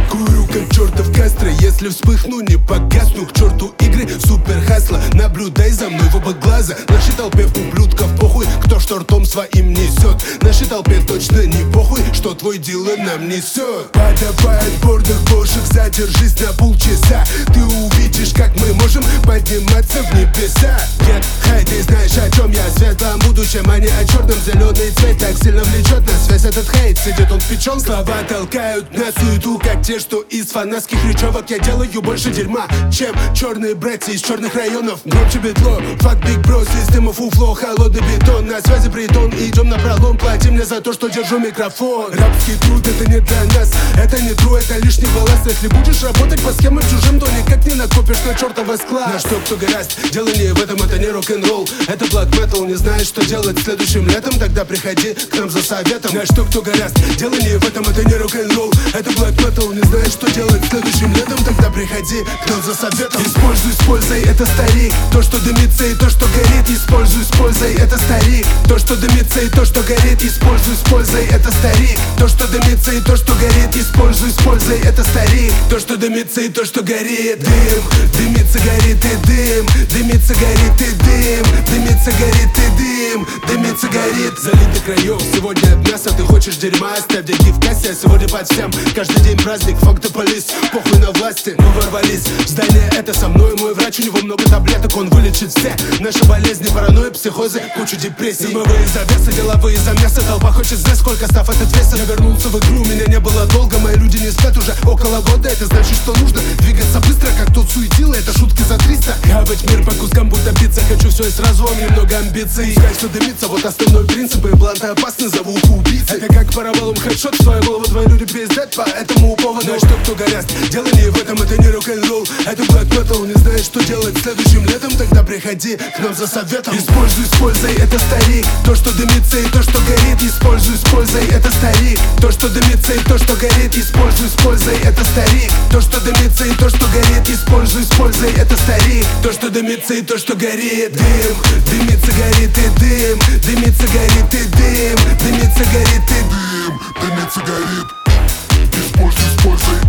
Курю как чертов Кастро, если вспыхну, не погасну. К черту игры, супер хасла, наблюдай за мной в оба глаза. Нашей толпе ублюдков похуй, кто что ртом своим несет. Нашей толпе точно не похуй, что твой дилер нам несет. Подавай отборных бошек, задержись на полчаса. Ты увидишь, как мы можем подниматься в небеса. Get high, ты знаешь, о чем я. В светлом будущем, а не о черном. Зеленый цвет так сильно влечет нас. Весь этот хейт сидит он в печёнке. Слова толкают на суету, как те, что из фанатских речевок. Я делаю больше дерьма, чем черные братья из черных районов. Громче битло, fuck big bro, система фуфло, холодный бетон. На связи притон, идем на пролом. Плати мне за то, что держу микрофон. Рабский труд, это не для нас, это не true, это лишний балласт. Если будешь работать по схемам чужим, то никак не накопишь на чертова склад. На что кто гораст, дело не в этом, это не рок-н-ролл. Это black metal, не знаешь, что делать следующим летом, тогда приходи к нам за советом. На что кто гораст, дело не в этом, это не рок-н-ролл. Это black metal, не знаешь, что делать следующим летом, тогда приходи к нам за советом. Используй с пользой, это старик, то, что дымится и то, что горит. Используй с пользой, это старик, то, что дымится и то, что горит. Используй с пользой, это старик, то, что дымится и то, что горит. Используй с пользой, это старик, то, что дымится и то, что горит. Дым, дымится, горит и дым, дымится, горит и дым, дымится, горит и дым, дымится, горит. Залитый краев, сегодня от мяса, ты хочешь дерьма, оставь деньги в кассе, а сегодня под всем. Каждый день праздник, fuck the police, похуй на власти, мы ворвались в здание, это со мной, мой врач, у него много таблеток, он вылечит все наши болезни, паранойя, психозы, кучу депрессий. Дымовые завесы, деловые замесы, толпа хочет знать, сколько став этот весом. Я вернулся в игру, меня не было долго, мои люди не спят уже около года. Это значит, что нужно двигаться быстро, как тот суетило, это шутки за 300. Хавать мир по кускам, будто пицца, хочу все и сразу, а мне много амбиций. Пускай все дымится, вот основной принцип, и бланты опасны, зову уху убийцы. Это как параболом хедшот, в твою голову твои люди пиздят по этому поводу. Знаешь, что кто гораст, дело не в этом, это не рок-н-ролл. Это black metal, не знаешь, что делать следующим летом, тогда приходи к нам за советом. Используй с пользой, это старик, то, что дымится и то, что горит. Используй с пользой, это старик, то, что дымится и то, что горит. Используй с пользой, это старик, то, что дымится и то, что горит. Используй с пользой, это старик, то, что дымится и то, что горит. Дым, дымится, горит и дым, дымится, горит и дым, дымится, горит и дым, дымится, горит. Используй с пользой.